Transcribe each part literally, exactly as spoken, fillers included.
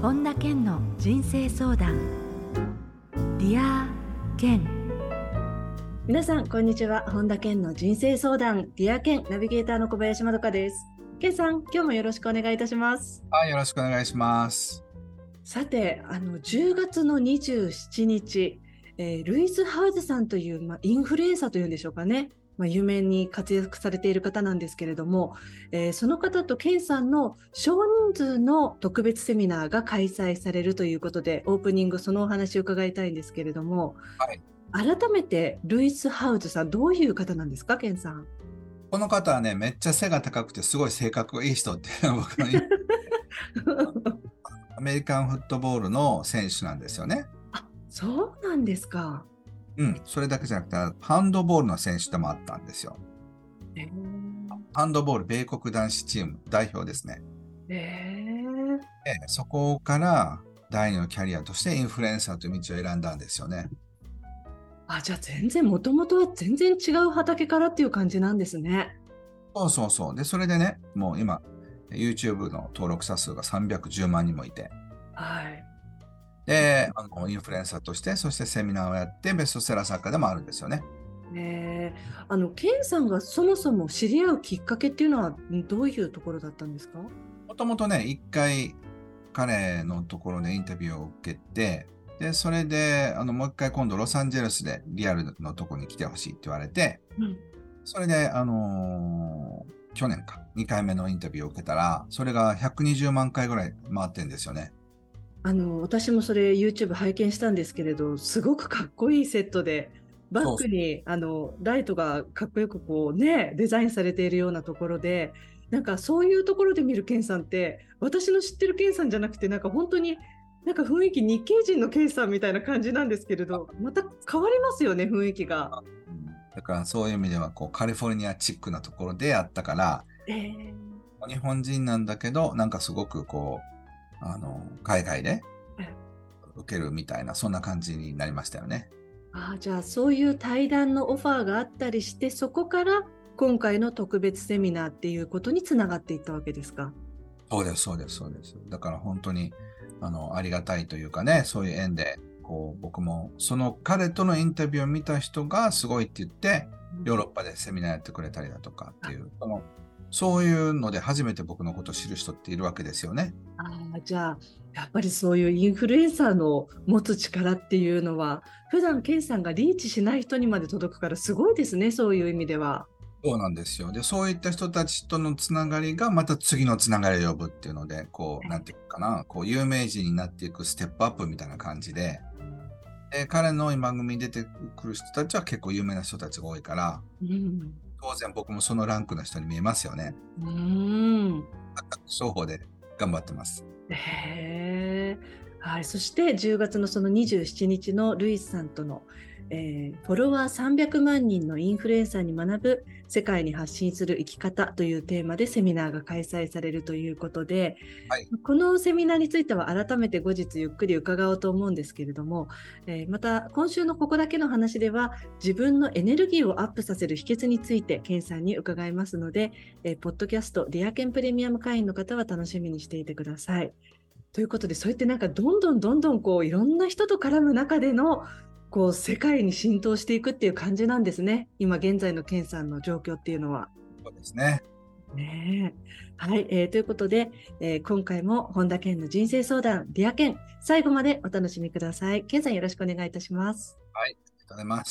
本田健の人生相談。ディア健。皆さんこんにちは。本田健の人生相談ディア健ナビゲーターの小林まどかです。健さん、今日もよろしくお願いいたします。 はい、よろしくお願いします。 さて、あのじゅうがつのにじゅうしちにち、えー、ルイス・ハウズさんという、まあ、インフルエンサーというんでしょうかね、まあ、有名に活躍されている方なんですけれども、えー、その方と健さんの少人数の特別セミナーが開催されるということで、オープニングそのお話を伺いたいんですけれども、 はい、 改めてルイス・ハウズさん、どういう方なんですか、健さん。 この方はね、めっちゃ背が高くてすごい性格がいい人っていうのが僕のアメリカンフットボールの選手なんですよね。 あ、そうなんですか。 うん、それだけじゃなくて、ハンドボールの選手でもあったんですよ。 えー、 ハンドボール米国男子チーム代表ですね。 えー、 で、そこから第二のキャリアとしてインフルエンサーという道を選んだんですよね。 あ、じゃあ全然、もともとは全然違う畑からっていう感じなんですね。 そうそうそう。で、それでね、もう今、YouTube の登録者数がさんびゃくじゅうまんにんもいて、 はい。 で、あの、インフルエンサーとして、そしてセミナーをやって、ベストセラー作家でもあるんですよね。 ねえ、あの、ケンさんがそもそも知り合うきっかけっていうのはどういうところだったんですか？ もともとね、一回、彼のところでインタビューを受けて、で、それで、あの、もう一回今度ロサンゼルスでリアルのところに来てほしいって言われて、 うん、 それで、あのー去年か、にかいめのインタビューを受けたら、それがひゃくにじゅうまんかいぐらい回ってんですよね。 あの、私もそれ YouTube 拝見したんですけれど、すごくかっこいいセットで、バッそうクにあのライトがかっこよくこうね、デザインされているようなところで、なんかそういうところで見るケンさんって、私の知ってるケンさんじゃなくて、なんか本当になんか雰囲気日系人のケンさんみたいな感じなんですけれど、また変わりますよね、雰囲気が。 だからそういう意味では、こう、カリフォルニアチックなところであったから、 えー、 日本人なんだけど、なんかすごくこう、あの、海外で受けるみたいな、そんな感じになりましたよね。 あ、じゃあそういう対談のオファーがあったりして、そこから今回の特別セミナーっていうことにつながっていったわけですか？ そうです、そうです、そうです。だから本当に、あの、ありがたいというかね、そういう縁で、こう、僕も、その彼とのインタビューを見た人がすごいって言って、ヨーロッパでセミナーやってくれたりだとかっていう、その、そういうので初めて僕のことを知る人っているわけですよね。 ああ、じゃあやっぱりそういうインフルエンサーの持つ力っていうのは、普段ケンさんがリーチしない人にまで届くからすごいですね、そういう意味では。 そうなんですよ。で、そういった人たちとのつながりがまた次のつながりを呼ぶっていうので、こう、なんていうかな、こう、有名人になっていくステップアップみたいな感じで、で、彼の今組に出てくる人たちは結構有名な人たちが多いから、 うん、 当然僕もそのランクの人に見えますよね。 うん、 双方で頑張ってます。 へえ、はい、そしてじゅうがつのそのにじゅうしちにちのルイスさんとの、えー、フォロワーさんびゃくまんにんのインフルエンサーに学ぶ世界に発信する生き方というテーマでセミナーが開催されるということで、 はい。 このセミナーについては改めて後日ゆっくり伺おうと思うんですけれども、えー、また今週のここだけの話では自分のエネルギーをアップさせる秘訣についてケンさんに伺いますので、えー、ポッドキャストディアケンプレミアム会員の方は楽しみにしていてください。ということで、そうやってなんかどんどんどんどんこういろんな人と絡む中でのこう世界に浸透していくっていう感じなんですね。今現在のケンさんの状況っていうのは。 そうですね。 ねえ、はい、えー、ということで、えー、今回も本田健の人生相談ディア健、最後までお楽しみください。健さん、よろしくお願いいたします。 はい。ありがとうございます。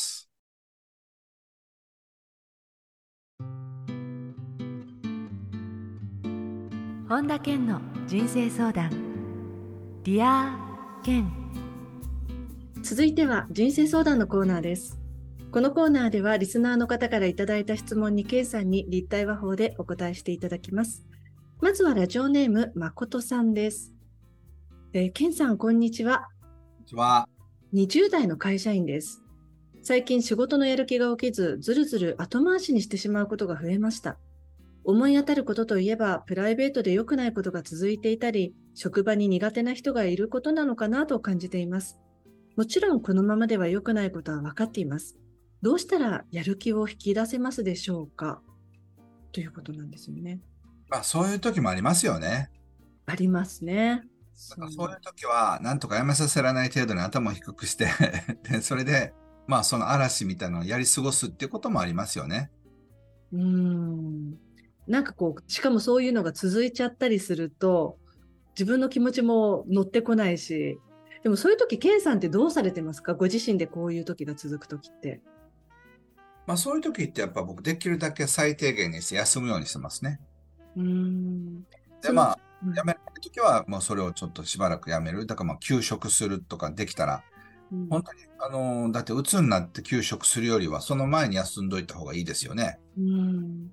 本田健の人生相談ディア健。続いては人生相談のコーナーです。このコーナーではリスナーの方からいただいた質問に健さんに立体話法でお答えしていただきます。まずはラジオネーム誠さんです。えー、健さん、こんにちは。 こんにちは。 にじゅう代の会社員です。最近仕事のやる気が起きず、ずるずる後回しにしてしまうことが増えました。思い当たることといえば、プライベートで良くないことが続いていたり、職場に苦手な人がいることなのかなと感じています。もちろんこのままでは良くないことは分かっています。どうしたらやる気を引き出せますでしょうか、ということなんですよね。 まあ、そういう時もありますよね。 ありますね。 だからそういう時は、なんとかやめさせられない程度に頭を低くしてで、それで、まあその嵐みたいなのをやり過ごすっていうこともありますよね。 うーん。なんかこう、しかもそういうのが続いちゃったりすると、自分の気持ちも乗ってこないし、でもそういう時、ケンさんってどうされてますか？ご自身でこういう時が続く時って。 まあそういう時ってやっぱ僕できるだけ最低限にして休むようにしてますね。 うーん。 で、 その、 まあ、 うん、 やめない時はもうそれをちょっとしばらくやめる。だからまあ休職するとかできたら、 うん、 本当に、あのーだって鬱になって休職するよりは、その前に休んどいた方がいいですよね。 うん、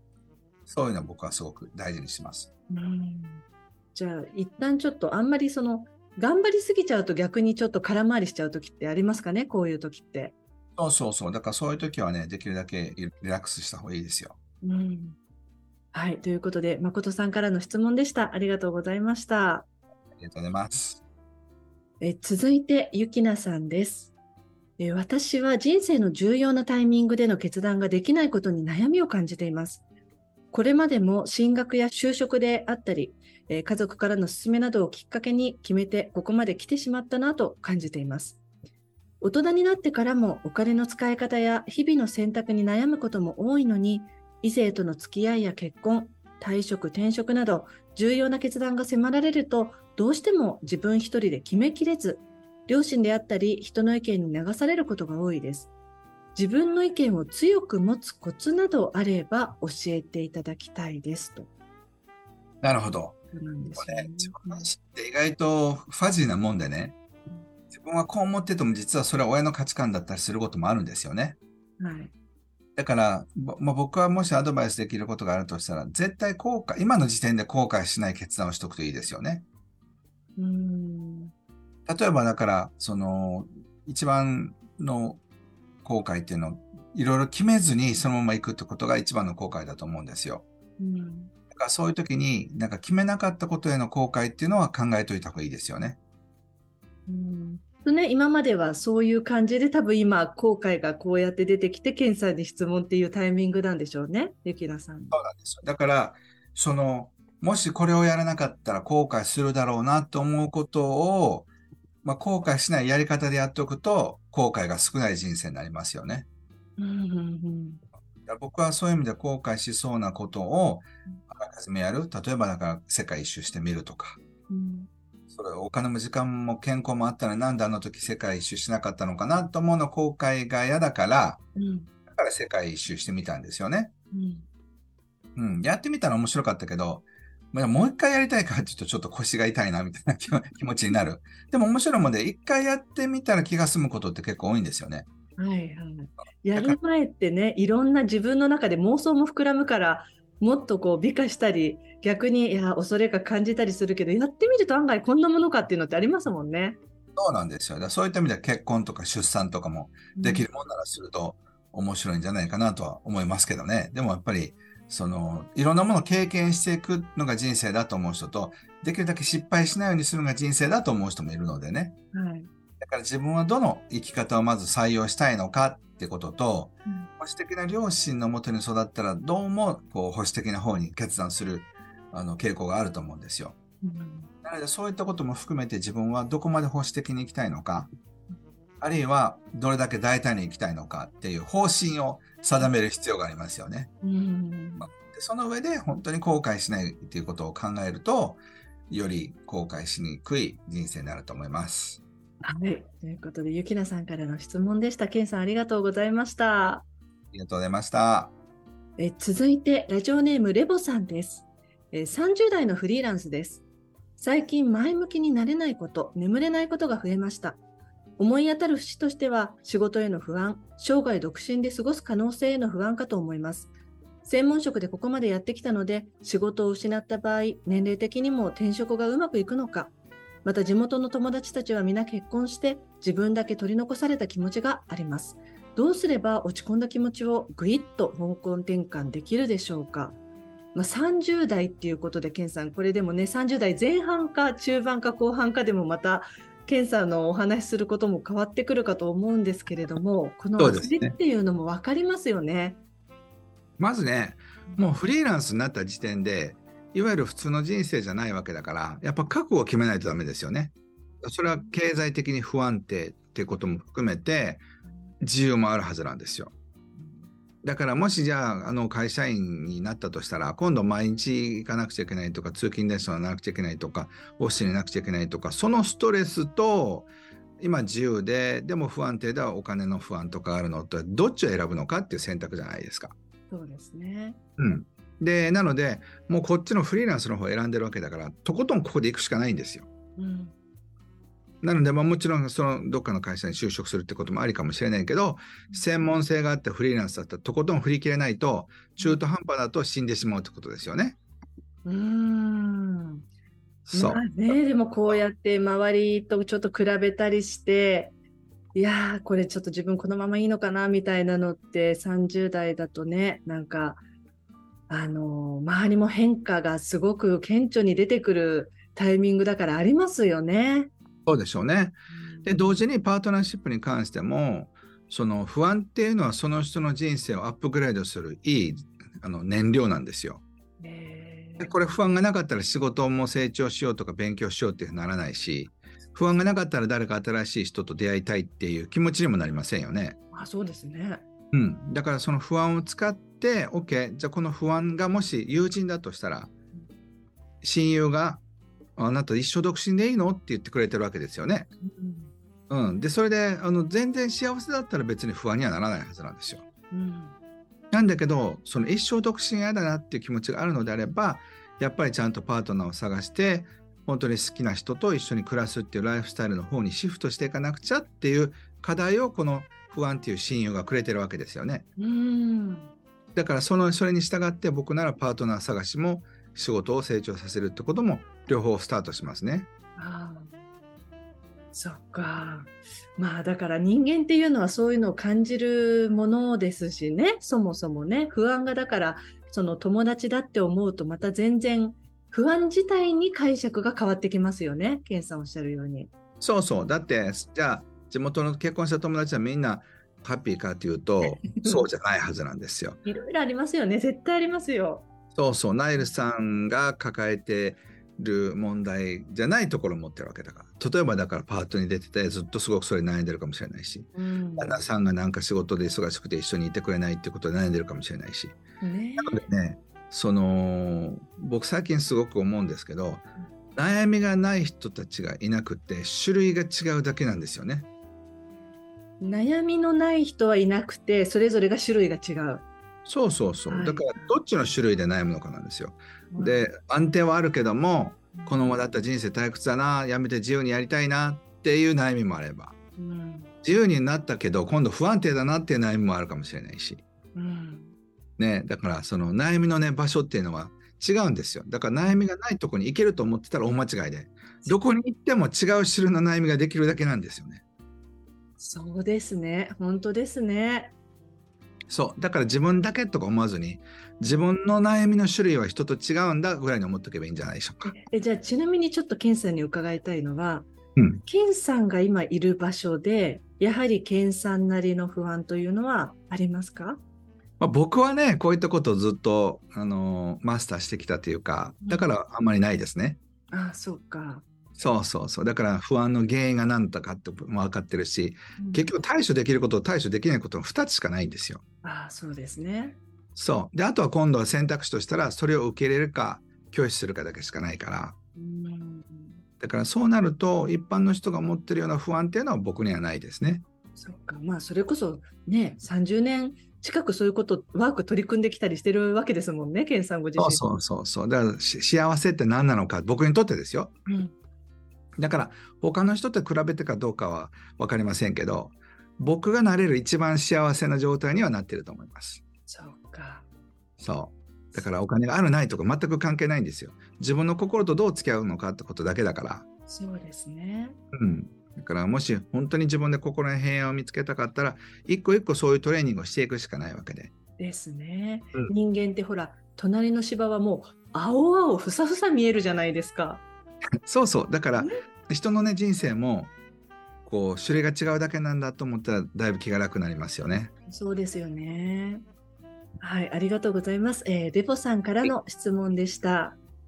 そういうのを僕はすごく大事にします。 うん。じゃあ、一旦ちょっとあんまりその、頑張りすぎちゃうと逆にちょっと空回りしちゃう時ってありますかね？こういう時って。 そうそうそう。だからそういう時はね、できるだけリラックスした方がいいですよ。 うん。はい。ということで、誠さんからの質問でした。ありがとうございました。 ありがとうございます。 え続いて、ゆきなさんです。え私は人生の重要なタイミングでの決断ができないことに悩みを感じています。これまでも進学や就職であったり、え家族からの勧めなどをきっかけに決めてここまで来てしまったなと感じています。大人になってからもお金の使い方や日々の選択に悩むことも多いのに、異性との付き合いや結婚、退職、転職など重要な決断が迫られると、どうしても自分一人で決めきれず、両親であったり人の意見に流されることが多いです。自分の意見を強く持つコツなどあれば教えていただきたいですと。 なるほど。 そうなんですよね。 これ、自分の意思って意外とファジーなもんでね、自分はこう思ってても実はそれは親の価値観だったりすることもあるんですよね。 はい。 だから、ぼまあ、僕はもしアドバイスできることがあるとしたら、絶対後悔、今の時点で後悔しない決断をしておくといいですよね。 うーん。 例えばだから、その、一番の後悔っていうのを、いろいろ決めずにそのまま行くってことが一番の後悔だと思うんですよ。 うん。 だからそういう時に、なんか決めなかったことへの後悔っていうのは考えといた方がいいですよね。 うん。とね、今まではそういう感じで多分今後悔がこうやって出てきて検査に質問っていうタイミングなんでしょうね、ゆきなさん。 そうなんですよ。だから、その、もしこれをやらなかったら後悔するだろうなと思うことを、まあ、後悔しないやり方でやっておくと、後悔が少ない人生になりますよね。 うんうんだから僕はそういう意味で後悔しそうなことをあらかじめやる。例えば、だから世界一周してみるとか。 うん。 それお金も時間も健康もあったらなんであの時世界一周しなかったのかなと思うの後悔が嫌だから、 うん。 だから世界一周してみたんですよね。 うん。 うん、やってみたら面白かったけど、まあもう一回やりたいかっていうとちょっと腰が痛いなみたいな気気持ちになる。でも面白いもんで、一回やってみたら気が済むことって結構多いんですよね。 はいはい。やだから、 る前ってね、いろんな自分の中で妄想も膨らむから、もっとこう美化したり、逆にいや恐れが感じたりするけど、やってみると案外こんなものかっていうのってありますもんね。 そうなんですよ。だからそういった意味では結婚とか出産とかもうん。 できるもんならすると面白いんじゃないかなとは思いますけどね。でもやっぱり、その、いろんなものを経験していくのが人生だと思う人と、できるだけ失敗しないようにするのが人生だと思う人もいるのでね。 はい。 だから自分はどの生き方をまず採用したいのかってことと、 うん。 保守的な両親のもとに育ったらどうもこう保守的な方に決断するあの傾向があると思うんですよ。 うん。 なのでそういったことも含めて自分はどこまで保守的に行きたいのか、あるいはどれだけ大胆に行きたいのかっていう方針を定める必要がありますよね。 うん。 でその上で本当に後悔しないっていうことを考えると、より後悔しにくい人生になると思います。 はい。ということで、ゆきなさんからの質問でした。けんさん、ありがとうございました。 ありがとうございました。 え続いて、ラジオネームレボさんです。えさんじゅう代のフリーランスです。最近前向きになれないこと、眠れないことが増えました。思い当たる節としては、仕事への不安、生涯独身で過ごす可能性への不安かと思います。専門職でここまでやってきたので、仕事を失った場合、年齢的にも転職がうまくいくのか、また地元の友達たちは皆結婚して、自分だけ取り残された気持ちがあります。どうすれば落ち込んだ気持ちをぐいっと方向転換できるでしょうか。まあ、さんじゅう代っていうことで、ケンさん、これでもね、さんじゅう代前半か中盤か後半かでもまた、ケンさんのお話しすることも変わってくるかと思うんですけれども、この焦りっそうですね。 ていうのも分かりますよね。 まずね、もうフリーランスになった時点で、 いわゆる普通の人生じゃないわけだから、やっぱ覚悟を決めないとダメですよね。それは経済的に不安定っていうことも含めて、自由もあるはずなんですよ。だからもしじゃあ、あの会社員になったとしたら、今度毎日行かなくちゃいけないとか、通勤電車乗らなくちゃいけないとか、オフィスになくちゃいけないとか、そのストレスと、今自由で、でも不安定ではお金の不安とかあるのと、どっちを選ぶのかっていう選択じゃないですか。 そうですね。 うん。で、なので、もうこっちのフリーランスの方を選んでるわけだから、とことんここで行くしかないんですよ。 うん、 なので、まあ、もちろんそのどっかの会社に就職するってこともありかもしれないけど、専門性があってフリーランスだったらとことん振り切れないと、中途半端だと死んでしまうってことですよね。 うーん。まあそう。 ね、でもこうやって周りとちょっと比べたりして、いやー、これちょっと自分このままいいのかなみたいなのってさんじゅう代だとね、なんか、あのー周りも変化がすごく顕著に出てくるタイミングだからありますよね。 そうでしょうね。 うん、 で、同時にパートナーシップに関しても、その不安っていうのはその人の人生をアップグレードするいいあの燃料なんですよ。 えでこれ不安がなかったら仕事も成長しようとか勉強しようっていうふうにならないし、不安がなかったら誰か新しい人と出会いたいっていう気持ちにもなりませんよね。 ー、あ、そうですね。 うん。だからその不安を使って、OK、じゃあこの不安がもし友人だとしたら、親友があなた一生独身でいいのって言ってくれてるわけですよね。 うん、 うん。で、それであの全然幸せだったら別に不安にはならないはずなんですよ。 うん、 なんだけど、その一生独身嫌だなっていう気持ちがあるのであれば、やっぱりちゃんとパートナーを探して、本当に好きな人と一緒に暮らすっていうライフスタイルの方にシフトしていかなくちゃっていう課題をこの不安っていう親友がくれてるわけですよね。 うん、 だからそのそれに従って僕ならパートナー探しも仕事を成長させるってことも両方スタートしますね。 ああ、そっか。まあだから人間っていうのはそういうのを感じるものですしね、そもそもね、不安がだからその友達だって思うとまた全然不安自体に解釈が変わってきますよね、ケンさんおっしゃるように。 そうそう。だってじゃあ地元の結婚した友達はみんなハッピーかっていうとそうじゃないはずなんですよ。 いろいろありますよね、絶対ありますよ。 そうそう。ナイルさんが抱えてる問題じゃないところを持ってるわけだから。例えばだからパートに出ててずっとすごくそれ悩んでるかもしれないし、 うん、 旦那さんがなんか仕事で忙しくて一緒にいてくれないってことで悩んでるかもしれないし。 ねなのでね、その僕最近すごく思うんですけど、悩みがない人たちがいなくて種類が違うだけなんですよね。 悩みのない人はいなくて、それぞれが種類が違う。 そうそうそう。 はい、 だからどっちの種類で悩むのかなんですよ。 うん、 で、安定はあるけども、このままだったら人生退屈だな、やめて自由にやりたいなっていう悩みもあれば、 うん、 自由になったけど今度不安定だなっていう悩みもあるかもしれないし、 うん、 ね、だからその悩みのね場所っていうのは違うんですよ。だから悩みがないとこに行けると思ってたら大間違いで、どこに行っても違う種類の悩みができるだけなんですよね。 そうですね、本当ですね。 そう。だから自分だけとか思わずに、自分の悩みの種類は人と違うんだぐらいに思っておけばいいんじゃないでしょうか。 え、じゃあちなみにちょっとケンさんに伺いたいのは、 うん。 ケンさんが今いる場所で、やはりケンさんなりの不安というのはありますか？ まあ、僕はね、こういったことをずっと、あのーマスターしてきたというか、だからあんまりないですね。 ああ、そうか。 そうそうそう。だから不安の原因が何だかっても分かってるし、 うん、 結局対処できることと対処できないことのふたつしかないんですよ。 ああ、そうですね。 そう。で、あとは今度は選択肢としたら、それを受け入れるか、拒否するかだけしかないから。 うん、 だからそうなると、一般の人が持ってるような不安っていうのは僕にはないですね。 そうか。まあ、それこそね、さんじゅうねん近くそういうこと、ワーク取り組んできたりしてるわけですもんね、ケンさんご自身。 そうそうそうそう。だからし幸せって何なのか、僕にとってですよ。 うん、 だから他の人と比べてかどうかは分かりませんけど、僕がなれる一番幸せな状態にはなっていると思います。 そうか。 そう。だからお金があるないとか全く関係ないんですよ。自分の心とどう付き合うのかってことだけだから。 そうですね。 うん。だからもし本当に自分で心の平安を見つけたかったら、一個一個そういうトレーニングをしていくしかないわけで。 ですね。 うん、 人間ってほら、隣の芝はもう青々ふさふさ見えるじゃないですか。 そうそう。だから人のね人生もこう種類が違うだけなんだと思ったらだいぶ気が楽になりますよね。 そうですよね。はい、ありがとうございます。えー、デポさんからの質問でした。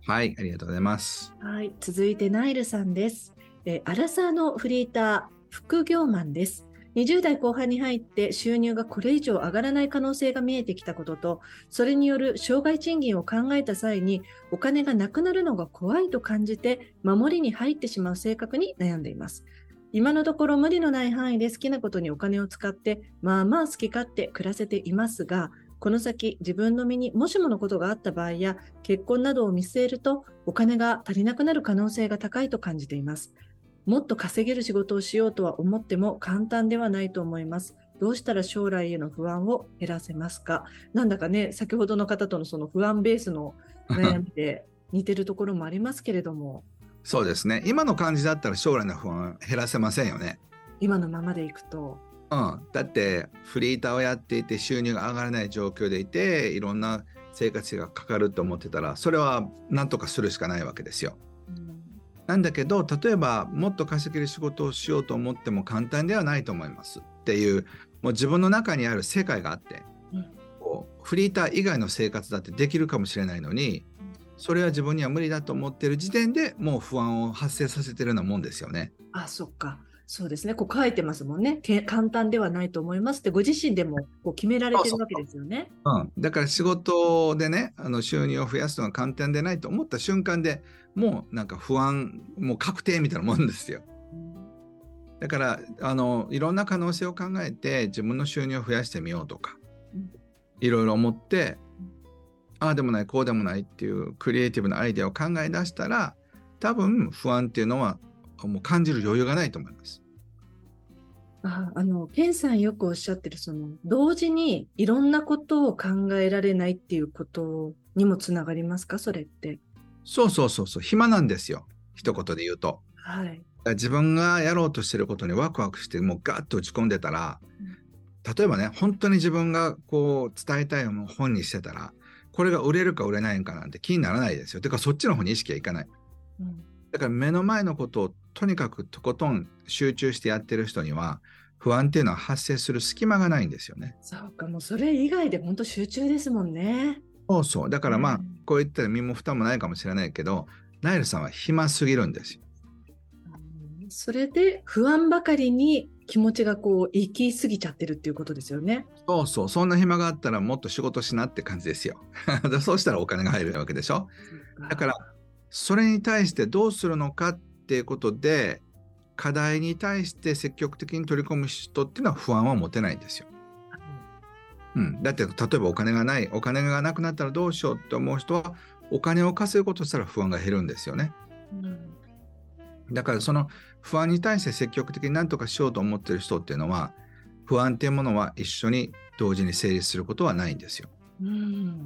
はい、ありがとうございます。 はい、続いてナイルさんです。えーアラサーのフリーター、副業マンです。にじゅう代後半に入って収入がこれ以上上がらない可能性が見えてきたことと、それによる生涯賃金を考えた際にお金がなくなるのが怖いと感じて守りに入ってしまう性格に悩んでいます。今のところ無理のない範囲で好きなことにお金を使ってまあまあ好き勝手暮らせていますが、この先自分の身にもしものことがあった場合や結婚などを見据えるとお金が足りなくなる可能性が高いと感じています。もっと稼げる仕事をしようとは思っても簡単ではないと思います。どうしたら将来への不安を減らせますか？なんだかね、先ほどの方とのその不安ベースの悩みで似てるところもありますけれども、 そうですね。今の感じだったら将来の不安減らせませんよね。 今のままでいくと、 うん、だってフリーターをやっていて収入が上がらない状況でいていろんな生活費がかかると思ってたらそれは何とかするしかないわけですよ。 うん、 なんだけど例えばもっと稼げる仕事をしようと思っても簡単ではないと思いますっていうもう自分の中にある世界があって、 うん、 こうフリーター以外の生活だってできるかもしれないのにそれは自分には無理だと思っている時点でもう不安を発生させてるようなもんですよね。 あ、そっか。そうですね。こう書いてますもんね。け簡単ではないと思いますってご自身でもこう決められそうそうてるわけですよね。 うん、だから仕事でねあの収入を増やすのが簡単でないと思った瞬間でもうなんか不安もう確定みたいなもんですよ。 うん、 だからあのいろんな可能性を考えて自分の収入を増やしてみようとかうん、 いろいろ思ってああでもないこうでもないっていうクリエイティブなアイデアを考え出したら多分不安っていうのはもう感じる余裕がないと思います。 あ、あの、ケンさんよくおっしゃってる、その、同時にいろんなことを考えられないっていうことにもつながりますか、それって。 そうそうそうそう暇なんですよ一言で言うと。 はい。 自分がやろうとしてることにワクワクしてもうガッと打ち込んでたら例えばね本当に自分がこう伝えたいものを本にしてたらこれが売れるか売れないんかなんて気にならないですよ。てかそっちの方に意識はいかない。 うん、 だから目の前のことをとにかくとことん集中してやってる人には不安っていうのは発生する隙間がないんですよね。 そうか、もうそれ以外で本当集中ですもんね。 そうそうだからまあ、 うん、 こう言ったら身も蓋もないかもしれないけどナイルさんは暇すぎるんですよ。 それで不安ばかりに気持ちがこう行き過ぎちゃってるっていうことですよね。 そうそうそんな暇があったらもっと仕事しなって感じですよ。そうしたらお金が入るわけでしょ。 そうか。 だからそれに対してどうするのかっていうことで課題に対して積極的に取り込む人っていうのは不安は持てないんですよ。うん、だって例えばお金がないお金がなくなったらどうしようって思う人はお金を稼ぐことしたら不安が減るんですよね。 うん、 だからその不安に対して積極的に何とかしようと思っている人っていうのは不安っていうものは一緒に同時に成立することはないんですよ。 うん、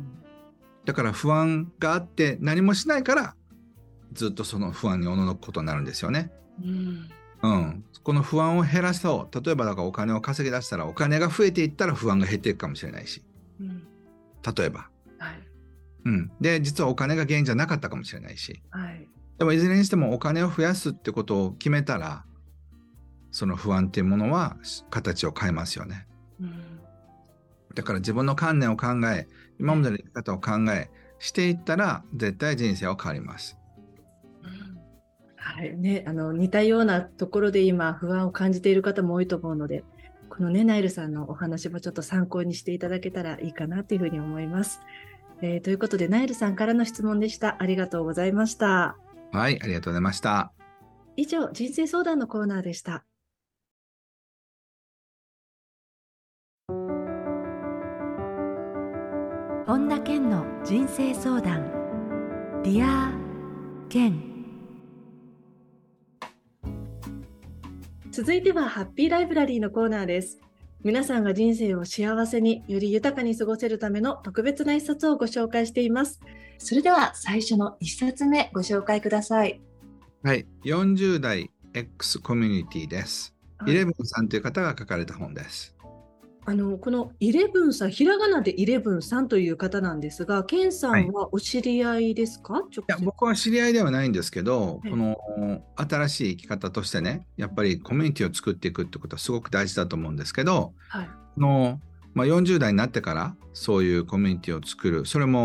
だから不安があって何もしないからずっとその不安におののくことになるんですよね。 うん、 うん、この不安を減らそう。例えばだからお金を稼ぎ出したらお金が増えていったら不安が減っていくかもしれないし、 うん、 例えば、 はい、 うん、で実はお金が原因じゃなかったかもしれないし、 はい。 でもいずれにしてもお金を増やすってことを決めたらその不安っていうものは形を変えますよね。 うん、 だから自分の観念を考え今までの生き方を考えしていったら絶対人生は変わります。 はいね、あの似たようなところで今不安を感じている方も多いと思うので、このねナイルさんのお話もちょっと参考にしていただけたらいいかなというふうに思います。えー、ということでナイルさんからの質問でした。ありがとうございました。 はい、ありがとうございました。 以上、人生相談のコーナーでした。本田健の人生相談。ディア健。続いてはハッピーライブラリーのコーナーです。皆さんが人生を幸せにより豊かに過ごせるための特別な一冊をご紹介しています。それでは最初の一冊目ご紹介ください。 はい、よんじゅう代 X コミュニティです。 はい、 イレブンさんという方が書かれた本です。 あのこのイレブンさん、ひらがなでイレブンさんという方なんですが、ケンさんはお知り合いですか？はい、 いや僕は知り合いではないんですけど、 はい、 この新しい生き方としてねやっぱりコミュニティを作っていくってことはすごく大事だと思うんですけど、 はい、 このまあ、よんじゅう代になってからそういうコミュニティを作るそれも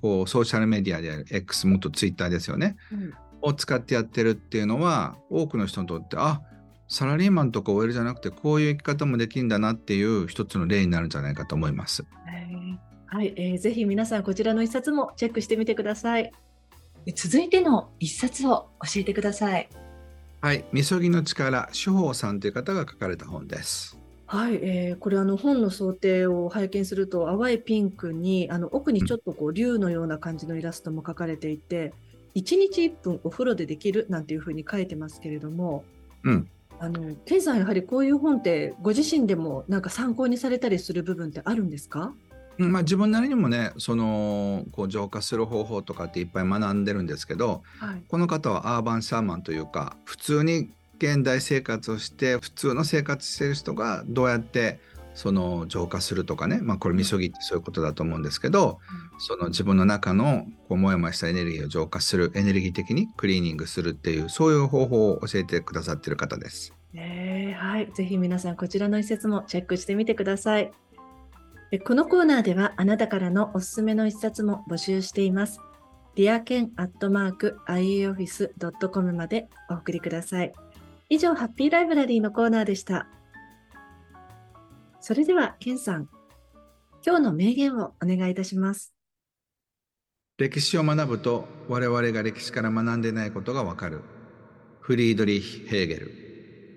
こうソーシャルメディアである X、もっとツイッターですよね、 うん、 を使ってやってるっていうのは、多くの人にとって、あ、サラリーマンとか オーエル じゃなくてこういう生き方もできるんだなっていう一つの例になるんじゃないかと思います。 はい、えー、ぜひ皆さんこちらの一冊もチェックしてみてください。続いての一冊を教えてください。 はい、みそぎの力、志保さんという方が書かれた本です。 はい、えー、これあの本の想定を拝見すると、淡いピンクにあの奥にちょっとこう竜のような感じのイラストも描かれていて、いちにちいっぷんお風呂でできるなんていうふうに書いてますけれども、 うん、 あのケンさん、やはりこういう本ってご自身でもなんか参考にされたりする部分ってあるんですか？ まあ、自分なりにもね、そのこう浄化する方法とかっていっぱい学んでるんですけど、 はい、 この方はアーバンシャーマンというか、普通に現代生活をして普通の生活してる人がどうやってその浄化するとかね、まあ、これみそぎってそういうことだと思うんですけど、うん、その自分の中のこうもやもやしたエネルギーを浄化する、エネルギー的にクリーニングするっていう、そういう方法を教えてくださっている方です。 えーはい、ぜひ皆さんこちらの一節もチェックしてみてください。このコーナーではあなたからのおすすめの一冊も募集しています。ディアケンアットマークアイエーオフィスドットコム までお送りください。以上、ハッピーライブラリーのコーナーでした。それでは、ケンさん、今日の名言をお願いいたします。 歴史を学ぶと我々が歴史から学んでないことがわかる。フリードリヒ・ヘーゲル。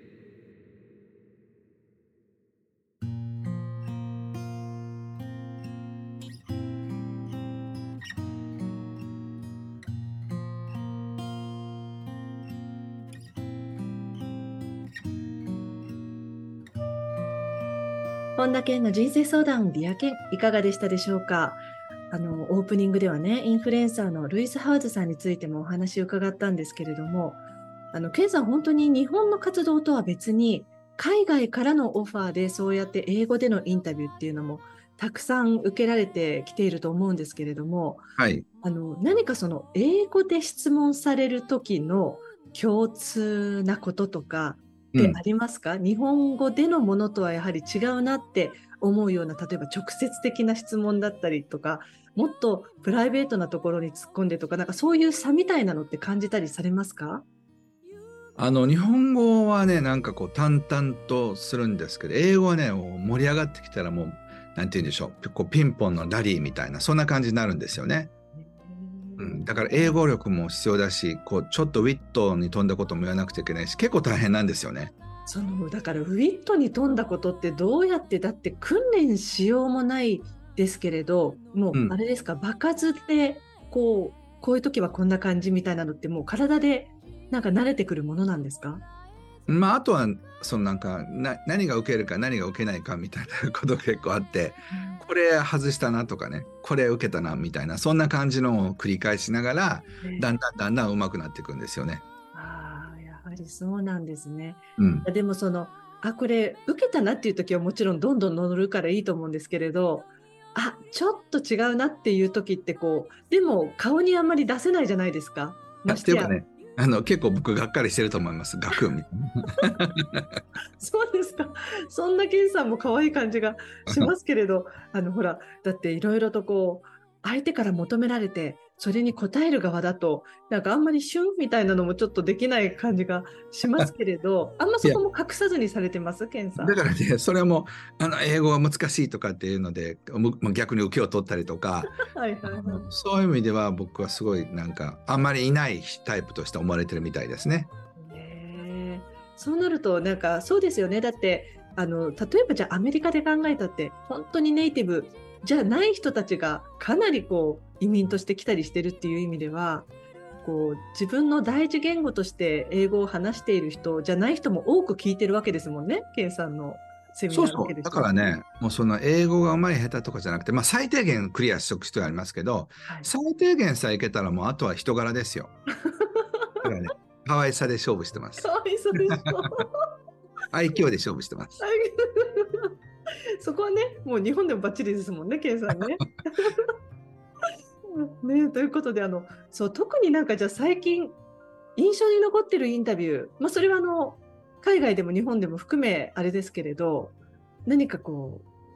本田健の人生相談ディアケン、いかがでしたでしょうか？あのオープニングではね、インフルエンサーのルイス・ハウズさんについてもお話を伺ったんですけれども、あのケンさん、本当に日本の活動とは別に海外からのオファーでそうやって英語でのインタビューっていうのもたくさん受けられてきていると思うんですけれども、 はい、 あの何かその英語で質問される時の共通なこととかってありますか？うん、日本語でのものとはやはり違うなって思うような、例えば直接的な質問だったりとか、もっとプライベートなところに突っ込んでとか、なんかそういう差みたいなのって感じたりされますか？ あの日本語はね、なんかこう淡々とするんですけど、英語はね、盛り上がってきたらもうなんて言うんでしょう、こうピンポンのラリーみたいな、そんな感じになるんですよね。うん、だから英語力も必要だし、こうちょっとウィットに富んだことも言わなくちゃいけないし、結構大変なんですよね。 そのだからウィットに富んだことってどうやって、だって訓練しようもないですけれど、もうあれですか、うん、場数でこうこういう時はこんな感じみたいなのってもう体でなんか慣れてくるものなんですか？ まあ、あとはそのなんかな何が受けるか何が受けないかみたいなことが結構あって、うん、これ外したなとかね、これ受けたなみたいな、そんな感じのを繰り返しながら、ね、だんだんだんだん上手くなっていくんですよね。 ああ、やはりそうなんですね。 うん、 でもそのあこれ受けたなっていう時はもちろんどんどん乗るからいいと思うんですけれど、あちょっと違うなっていう時ってこうでも顔にあんまり出せないじゃないですか。 ましてや、っていうかね、あの結構僕がっかりしてると思います。ガクみたいな。 そうですか。そんなケンさんも可愛い感じがしますけれど、あのほらだっていろいろとこう相手から求められてそれに応える側だとなんかあんまりシュンみたいなのもちょっとできない感じがしますけれど、あんまそこも隠さずにされてますケンさん。 だからね、それもあの英語は難しいとかっていうので逆に受けを取ったりとかはいはい、はい、そういう意味では僕はすごいなんかあんまりいないタイプとして思われてるみたいですね。 ね、そうなるとなんかそうですよね。だってあの例えばじゃあアメリカで考えたって本当にネイティブじゃない人たちがかなりこう移民として来たりしてるっていう意味では、こう自分の第一言語として英語を話している人じゃない人も多く聞いてるわけですもんね、ケンさんのセミナーの受ける人。 そうそう、だからね、もうその英語がうまい下手とかじゃなくて、まあ、最低限クリアしておく必要ありますけど、はい、最低限さえいけたらもうあとは人柄ですよ。だからね、可愛さで勝負してます。 可愛さでしょ愛嬌で勝負してます。 そこはね、もう日本でもバッチリですもんね、ケンさんね。ね、ということであのそう特になんかじゃあ最近印象に残ってるインタビュー、まあ、それはあの海外でも日本でも含めあれですけれど、何かこう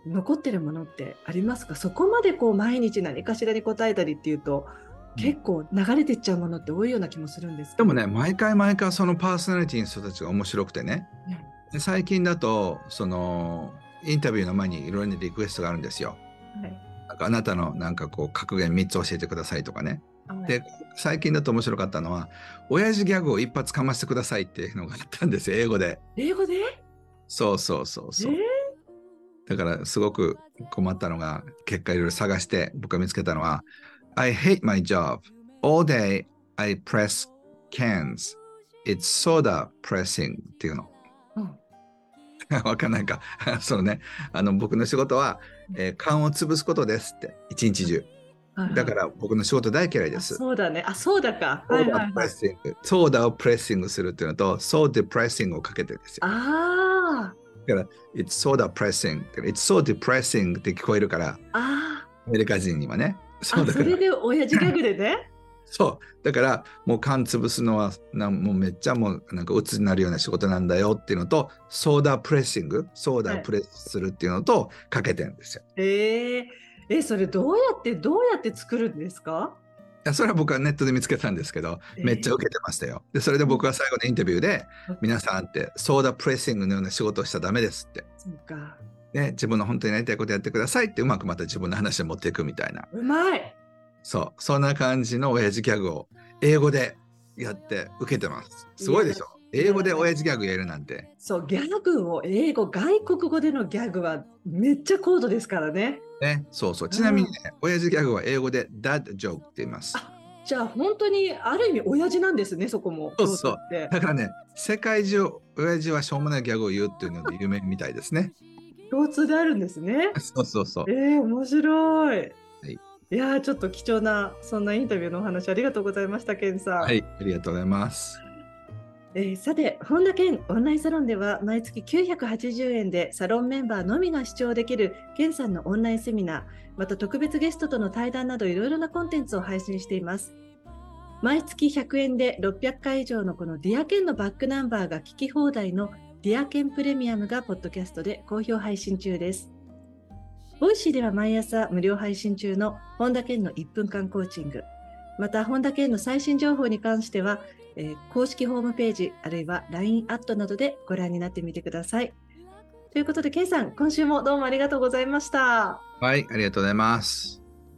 残ってるものってありますか？そこまでこう毎日何かしらに答えたりっていうと、結構流れていっちゃうものって多いような気もするんですけど。 でもね、毎回毎回そのパーソナリティの人たちが面白くてね。で最近だと、その、インタビューの前にいろいろなリクエストがあるんですよ。はい、なんかあなたのなんかこう格言みっつ教えてくださいとかね。はい、で、最近だと面白かったのは、親父ギャグを一発かましてくださいっていうのがあったんですよ、英語で。 英語で？ そうそうそうそう。えーだからすごく困ったのが、結果いろいろ探して僕が見つけたのは、I hate my job. All day I press cans. It's soda pressing っていうの。わかんないか。そのね、あの僕の仕事は、えー、缶を潰すことですって、一日中。だから僕の仕事大嫌いです。 そうだね。あ、そうだか。 ソーダプレッシング。ソーダをプレッシングするっていうのと、so depressing をかけてるんですよ。 ああ。 だから、it's so depressing. it's so depressing って聞こえるから、 あアメリカ人にはね。 そうだから。それで親父ギャグでね。 そう。だから、もう缶潰すのは、なもうめっちゃもうなんか鬱になるような仕事なんだよっていうのと、ソーダプレッシング、ソーダプレスするっていうのとかけてるんですよ。 はい、えー、え、それどうやって、どうやって作るんですか？ いやそれは僕はネットで見つけたんですけど、めっちゃ受けてましたよ。で、それで僕は最後のインタビューで、皆さんってソーダプレッシングのような仕事をしちゃダメですって。 そうか。 ね、自分の本当にやりたいことやってくださいってうまくまた自分の話を持っていくみたいな。 うまい。 そう、そんな感じの親父ギャグを英語でやって受けてます。すごいでしょ。英語で親父ギャグやるなんて。 そう、ギャグを英語、外国語でのギャグはめっちゃ高度ですからね。 ね、そうそう。ちなみにね、親父ギャグは英語で dad joke って言います。 あ、じゃあ本当にある意味親父なんですね、そこも。 そうそう。だからね、世界中親父はしょうもないギャグを言うっていうので有名みたいですね。 共通であるんですね。 そうそうそう。 えー、面白い。はい、 いやー、ちょっと貴重なそんなインタビューのお話ありがとうございました、ケンさん。 はい、ありがとうございます。 えー、さて、本田健オンラインサロンでは毎月きゅうひゃくはちじゅうえんでサロンメンバーのみが視聴できる健さんのオンラインセミナー、また特別ゲストとの対談などいろいろなコンテンツを配信しています。毎月ひゃくえんでろっぴゃっかい以上のこのディアケンのバックナンバーが聞き放題のディアケンプレミアムがポッドキャストで好評配信中です。ボイシーでは毎朝無料配信中の本田健のいっぷんかんコーチング、また本田健の最新情報に関してはえー、公式ホームページあるいは ライン アットなどでご覧になってみてください。ということで、ケンさん、今週もどうもありがとうございました。 はい、ありがとうございます。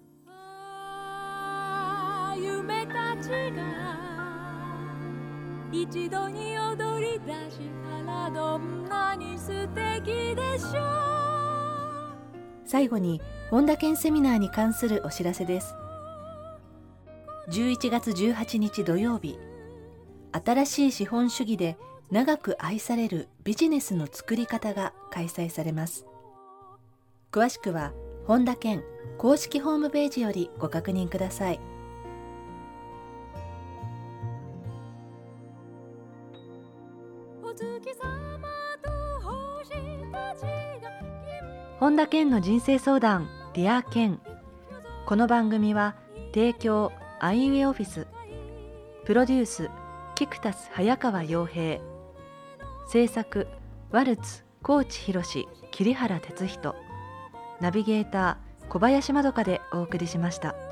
夢たちが一度に踊り出したらどんなに素敵でしょう。最後に本田健セミナーに関するお知らせです。じゅういちがつじゅうはちにち土曜日、新しい資本主義で長く愛されるビジネスの作り方が開催されます。詳しくは本田健公式ホームページよりご確認ください。本田健の人生相談ディア健。この番組は提供アイウェイオフィス、プロデュースキクタス早川洋平、制作ワルツ高知博桐原哲人、ナビゲーター小林まどかでお送りしました。